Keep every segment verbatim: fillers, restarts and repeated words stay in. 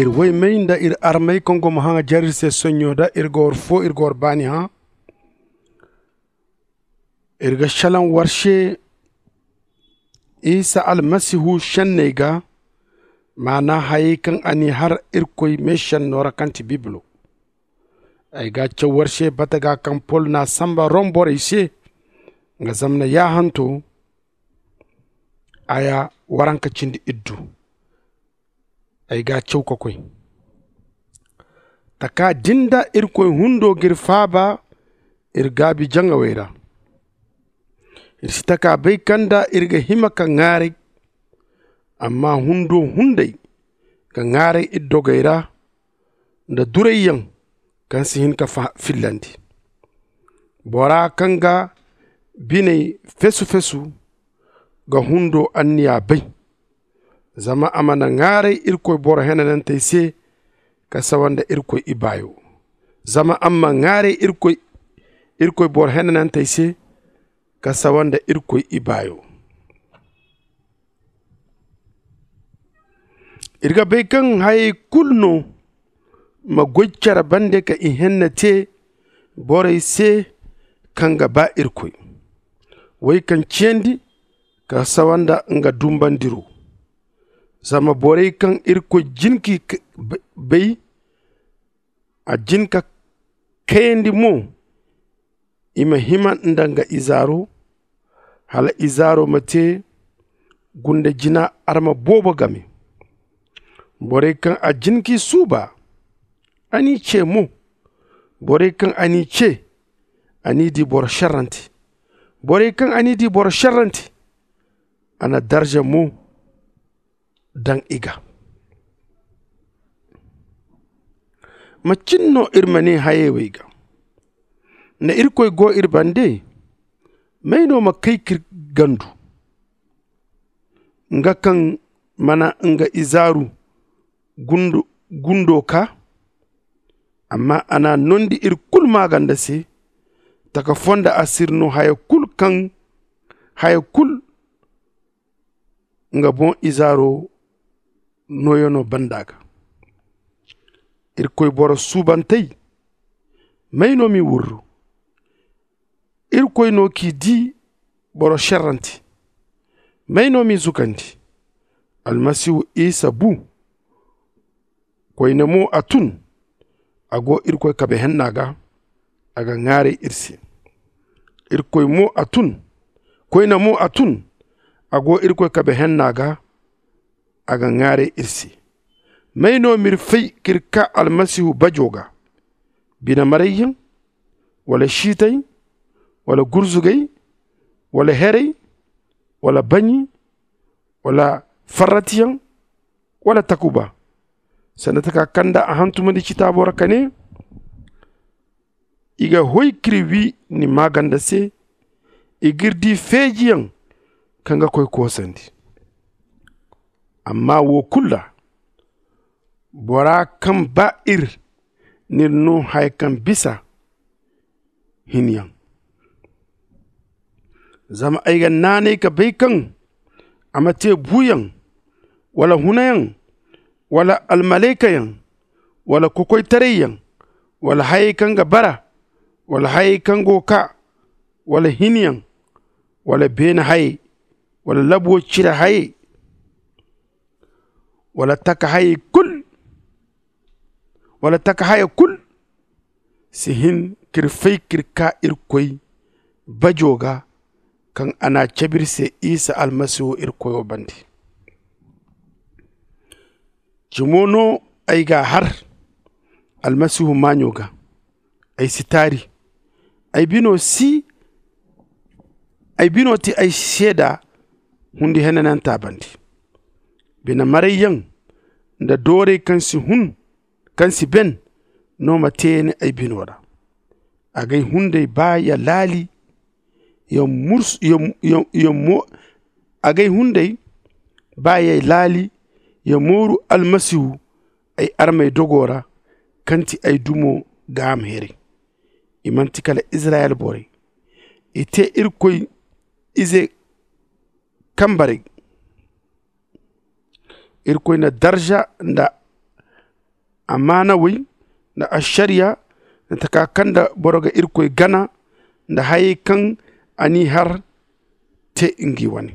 ir way mainda ir armay kongo mahanga jarir se sonyoda ir gor fo ir gor bani ha ir ga shalan warshe Isa almasihu shannega mana hayikan ani har ir koy meshan nora kanti biblo ay ga ce warshe bataga kan pol na samba rombore ise nga zamna ya hanto aya waranka cindi iddu ay ga cew ko koy taka dinda ir koy hundo gir faba ir gabi janga wera ir sitaka bay kanda irga himaka ngare amma hundo hundai ka ngare iddo gaira nda dureyan kan sihin ka finlandi bora kanga binai fesu fesu ga hundo anniya bay zama amana ngare irkoy bora henanan tayse ka sawanda irkoy ibayo zama amma ngare irkoy irkoy bora henanan tayse ka sawanda irkoy ibayo irga bay kan hay kulno ma goccara bande ka ihennate bora se kanga ba irkoy way kan cendi ka sawanda nga dumbandiro zama bore kan irko jinki bay a jinka kendi mo ima himan ndanga izaro hala izaro mate gunde jina arma bobo game bore kan a jinki suba ani ce mo bore kan ani ce ani di bor sharanti bore kan ani di bor sharanti ana darja mo dan iga macinno irmane hayewe ga na irkoy go irbande mayno makaykir gandu nga kan mana nga izaru gundu gundo ka amma ana nondi ir kul maganda se taka fonda asirno haya kul kan haya kul nga bon izaro noyono bandaga ir koy boro subantay mayno mi wurru ir koy no ki di boro sharranti mayno mi zukanti almasihu isa bu koy nemo atun ago ir koy kabe hennaga aga ngare irsi ir koy mo atun koy nemo atun ago ir koy kabe hennaga aga ngare irsi mayno mir fay kirka almasihu bajoga bina marayyan wala shitay wala gurzugay wala herey wala banyi wala faratiyan wala takuba sanataka kanda ahantumandi kitabora kane iga hoy kriwi ni maganda se igirdi fejiyan kanga koy kosandi amma wo kulla bora kan ba'ir nirno haikan bisa hiniyan zama aiga nane ka baikan amate buyan wala hunayan wala almalekayan wala kokoy tareyan wala haikan ga bara wala haikan goka wala hiniyan wala bena hay wala labo chira hay wala taka hay kul wala taka hay kul sihin kirfay kirka irkoy bajoga kan ana chabirse isa almasihu irkoy bandi jimono aiga har almasihu manyoga ay sitari ay bino si ay bino ti ay sheda hundi henanan tabandi bina marayyan da dore kansi hun kansi ben no matene ay binora agay hunde ba ya lali yo murs yo yo, yo mo agay hunde ba ya lali yo moru almasihu ay armay dogora kanti ay dumo gam here imanti kala israel bore ite irkoy ize kambare irkoy na darja nda amana wi da ashariya da takakanda boroga irkoy gana da haye kan ani har te ingi wani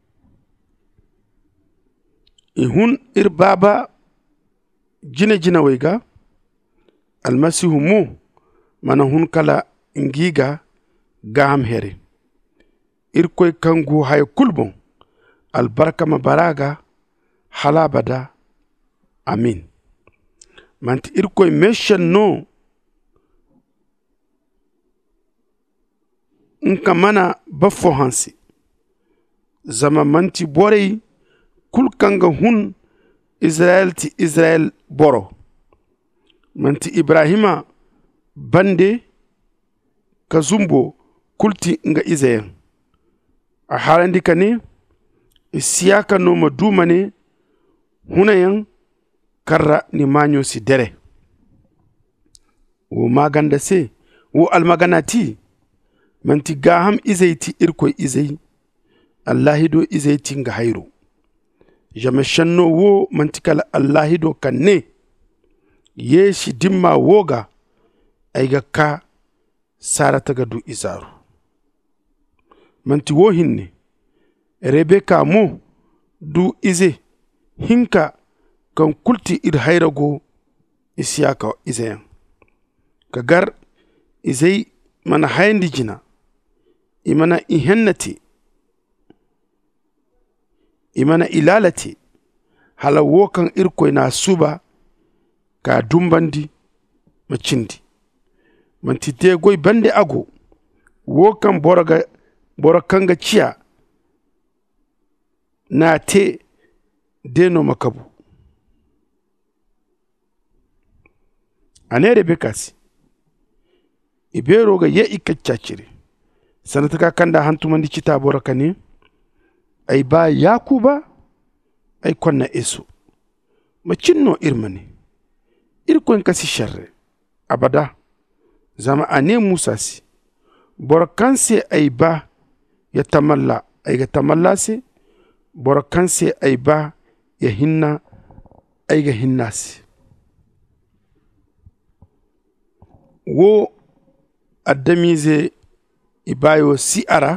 ihun ir baba jina jina waiga almasihu mu mana hun kala ingiga gam here irkoy kangu hay kulbon albarka mabaraga halabada amin manti irkoy meshan no nka mana bafo hansi zama manti borey kul kanga hun Israel ti Israel boro manti Ibrahima bande kazumbo kulti nga izayen a halandi kane isiyaka no madumane hunayan karra ni manyo si dere wo maganda se wo almaganati manti gaham izayti irkoy izay allahido izayti nga hayro jama shanno wo manti kala allahido kanne yeshi dimma woga ayga ka sarata gadu izaru manti wo hinne rebeka mo du ize hinka kan kulti ir hayrago isiyaka izayan kagar izay mana hayndi jina imana ihennati imana ilalati hala wokan irkoy na suba ka dumbandi macindi manti te goy bande ago wokan boraga borakanga ciya na te deno makabu anere bekasi ibero ga ye ikachachire sanataka kanda hantumandi cita borakani ay ba yakuba ay konna esu macinno irmani irkoen kasi sharre abada zama ane musasi borakanse ay ba ya tamalla ay ga tamallase borakanse ay ba ya hinna ay ga hinnasi wo adamize ibayo si ara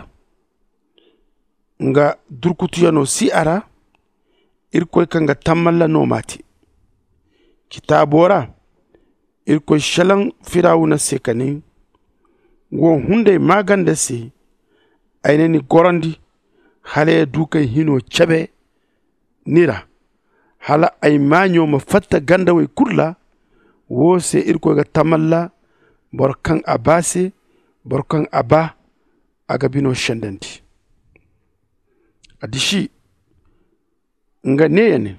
nga durkutuyano si ara irkoy kanga tamalla no mati kitabora irkoy shalan firawuna sekani wo hunde maganda si ayneni gorandi hale dukay hino chabe nira hala ay manyo ma fatta ganda way kurla wo se irkoy ga tamalla borkan abase borkan aba agabino shandanti adishi nga neyane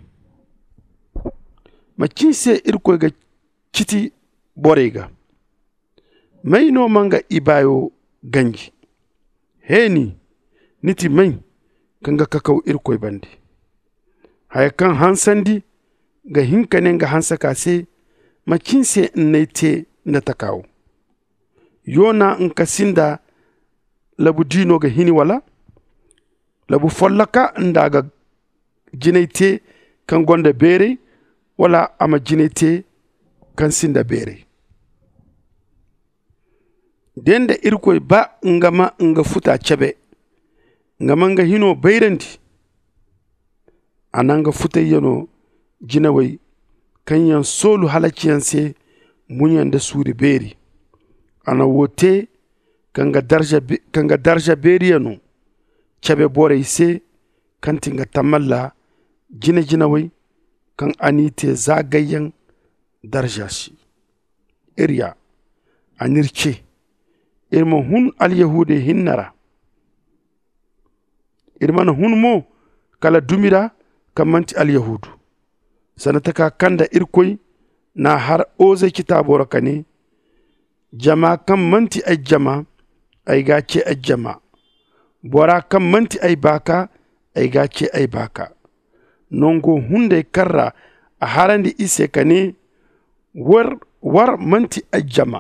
machinse irkoy ga chiti borega mayno manga ibayo ganji heni niti may kanga kakaw irkoy bandi hay kan hansandi ga hinkane nga hansaka se machinse nete natakaw yona nkasinda labu dino ga hini wala labu follaka ndaga jinete kan gonda bere wala ama jinete kan sinda bere dende irkoy ba ngama nga futa chabe ngama nga hino beyrandi ananga futa yano jinawai kan yan solu halaciyanse munyan da suri beri ana wote kanga darja kanga darja beri yano chabe bore ise kanti nga tamalla jina jina wai kan anite zagayen darja shi irya anirce irma hun al yahude hinnara irman hun mo kala dumira kamanti al yahudu sanataka kanda irkoy na har oze kitabora kane jama kam manti ay jama ay gace ay jama bora kam manti ay baka ay gace ay baka nongo hunde karra a harandi ise kane war war manti ay jama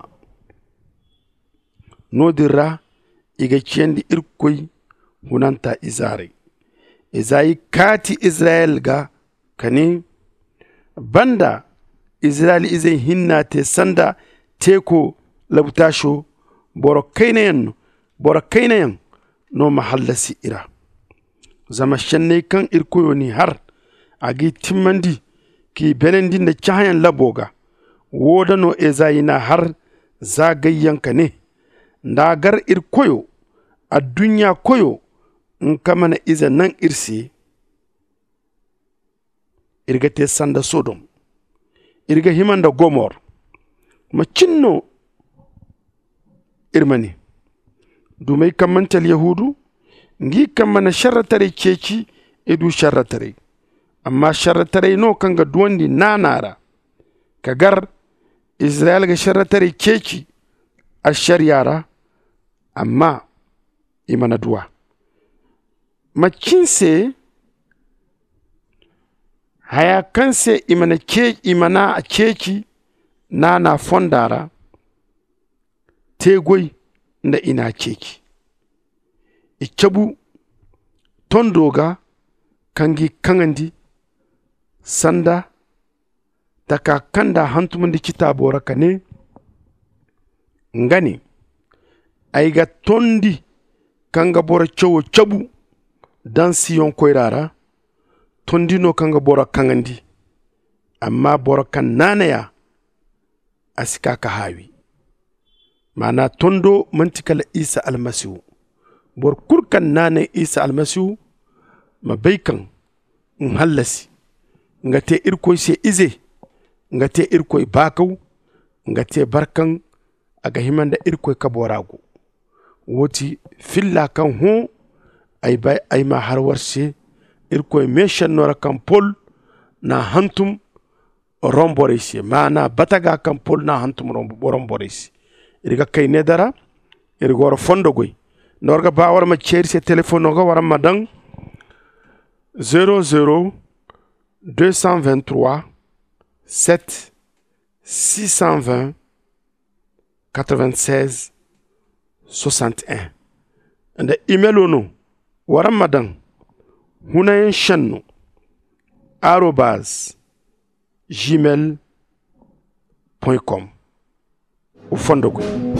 nodira iga cendi irkoy hunanta izari izai kati Israel ga kane banda Israel izai hinna te sanda teko labutasho boro kainayan boro kainayan no mahallasi ira zama shannai kan irkoyo ni har agi timmandi ki benendi da chahayan laboga woda no ezayina har zagayyanka ne ndagar irkoyo a dunya koyo in kamana iza nan irsi irga te sanda Sodom irga himanda Gomor ma cinno irmani dumai kamantal yahudu ngi kamana sharratare ceci edu sharratare amma sharratare no kanga duwandi nanara kagar Israel ga sharratare ceci a sharyara amma imana duwa macinse haya kanse imana ke imana a ceci nana fondara tegoi nda ina ceci ichabu tondoga kangi kangandi sanda taka kanda hantumandi kitabora kane ngani aiga tondi kanga bora chowo chabu dan siyon koirara tondi no kanga bora kangandi amma bora kan nanaya asika ka hawi mana tondo mantikala Isa almasihu bor kurkan nane Isa almasihu mabaikan nhallasi ngate irkoy se ize ngate irkoy bakau ngate barkan aga himanda irkoy kaborago woti filla kan hu ay bay ay ma har warse irkoy meshan nora kan pol na hantum romborisi mana bataga kan pol na hantum romborisi irga kay nedara irga wara fondogoy norga ba wara ma cherse telephone noga wara madang zéro zéro deux cent vingt-trois sept six cent vingt quatre-vingt-seize soixante et un anda email ono wara madang hunayen shanno arobase gmail point com o fondogoy